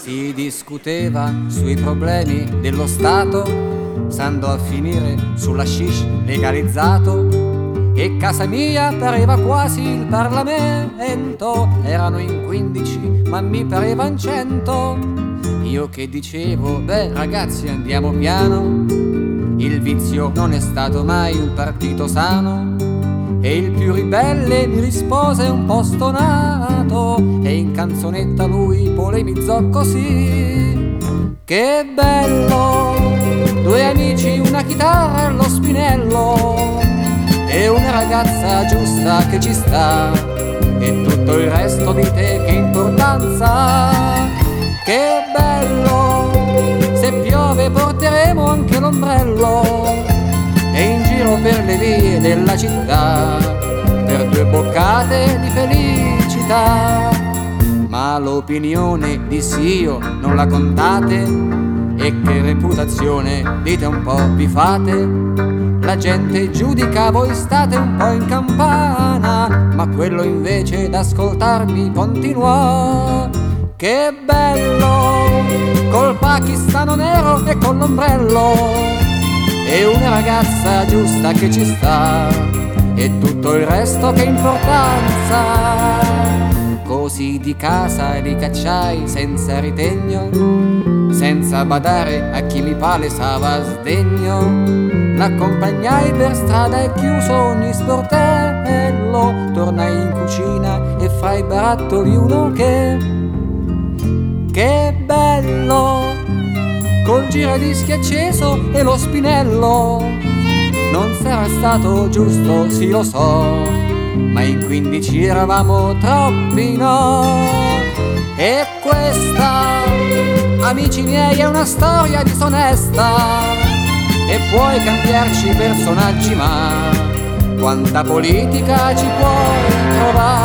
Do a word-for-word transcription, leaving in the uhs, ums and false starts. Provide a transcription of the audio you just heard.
Si discuteva sui problemi dello Stato, s'andò a finire sull'hashish legalizzato, e casa mia pareva quasi il Parlamento. Erano in quindici ma mi parevan cento. Io che dicevo, beh ragazzi andiamo piano, il vizio non è stato mai un partito sano. E il più ribelle mi rispose un po' stonato, e in canzonetta lui polemizzò così: che bello, due amici, una chitarra e lo spinello, e una ragazza giusta che ci sta, e tutto il resto di te che importanza. Che bello, se piove porteremo anche l'ombrello, e in giro per le vie della città per due boccate di felicità. Ma l'opinione dissi io non la contate, e che reputazione dite un po' vi fate. La gente giudica, voi state un po' in campana, ma quello invece d'ascoltarmi continuò: che bello, col pakistano nero e con l'ombrello, e una ragazza giusta che ci sta, e tutto il resto che importanza. Così di casa li cacciai senza ritegno, senza badare a chi mi palesava sdegno. L'accompagnai per strada e chiuso ogni sportello, tornai in cucina e fra i barattoli uno che... Che bello, col giradischi acceso e lo spinello. Non sarà stato giusto, sì lo so, ma in quindici eravamo troppi, no? E questa, amici miei, è una storia disonesta, e puoi cambiarci personaggi, ma quanta politica ci puoi trovare?